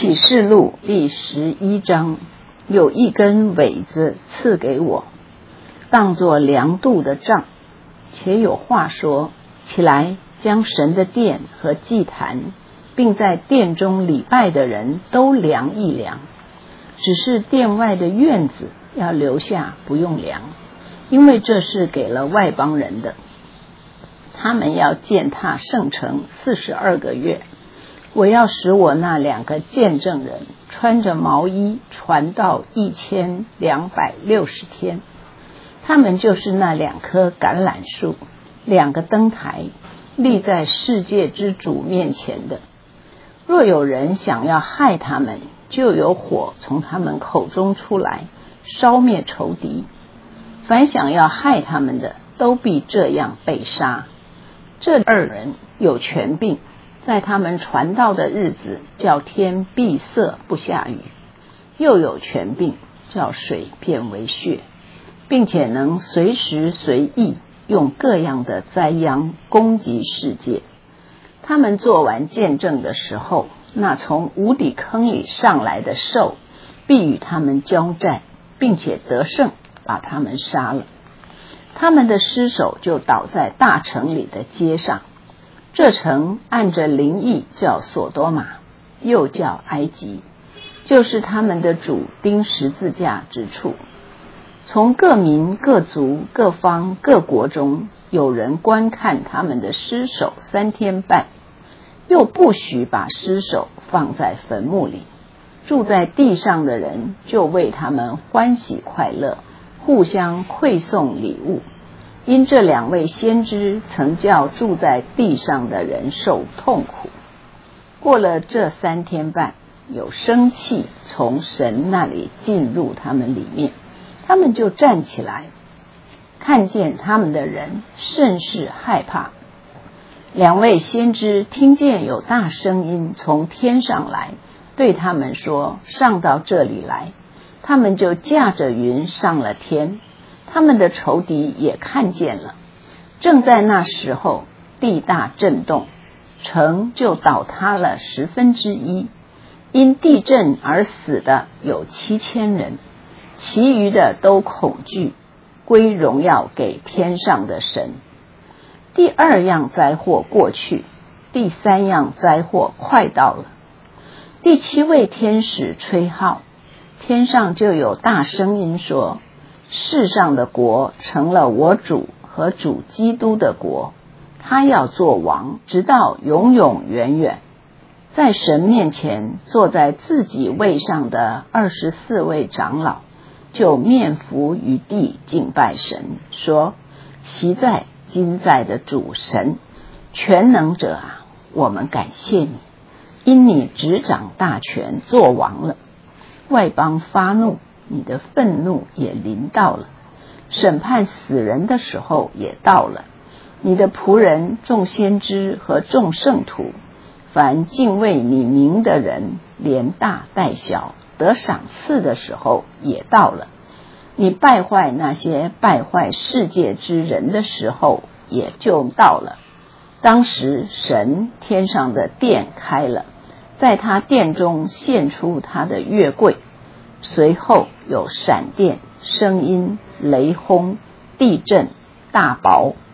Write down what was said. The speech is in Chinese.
启示录第11章，有一根苇子赐给我，当作量度的杖，且有话说：起来，将神的殿和祭坛，并在殿中礼拜的人都量一量。只是殿外的院子要留下，不用量，因为这是给了外邦人的。他们要践踏圣城42个月。我要使我那2个见证人穿着毛衣传道1260天。他们就是那2棵橄榄树，2个灯台，立在世界之主面前的。若有人想要害他们，就有火从他们口中出来，烧灭仇敌。凡想要害他们的，都必这样被杀。这2人有权柄，在他们传道的日子，叫天闭塞不下雨，又有权柄叫水变为血，并且能随时随意用各样的灾殃攻击世界。他们做完见证的时候，那从无底坑里上来的兽必与他们交战，并且得胜，把他们杀了。他们的尸首就倒在大城里的街上。这城按着灵意叫索多玛，又叫埃及，就是他们的主钉十字架之处。从各民、各族、各方、各国中，有人观看他们的尸首3天半，又不许把尸首放在坟墓里。住在地上的人就为他们欢喜快乐，互相馈送礼物。因这2位先知曾叫住在地上的人受痛苦。过了这3天半，有生气从神那里进入他们里面，他们就站起来，看见他们的人甚是害怕。2位先知听见有大声音从天上来，对他们说：上到这里来。他们就驾着云上了天。他们的仇敌也看见了。正在那时候，地大震动，城就倒塌了1/10。因地震而死的有7000人，其余的都恐惧，归荣耀给天上的神。第2样灾祸过去，第3样灾祸快到了。第7位天使吹号，天上就有大声音说：世上的国成了我主和主基督的国，他要做王，直到永永远远。在神面前坐在自己位上的24位长老，就面伏于地敬拜神，说：昔在今在的主神，全能者啊，我们感谢你，因你执掌大权，做王了。外邦发怒，你的愤怒也临到了，审判死人的时候也到了。你的仆人众先知和众圣徒，凡敬畏你名的人，连大带小，得赏赐的时候也到了。你败坏那些败坏世界之人的时候也就到了。当时神天上的殿开了，在他殿中现出他的月柜，随后有闪电、声音、雷轰、地震、大雹、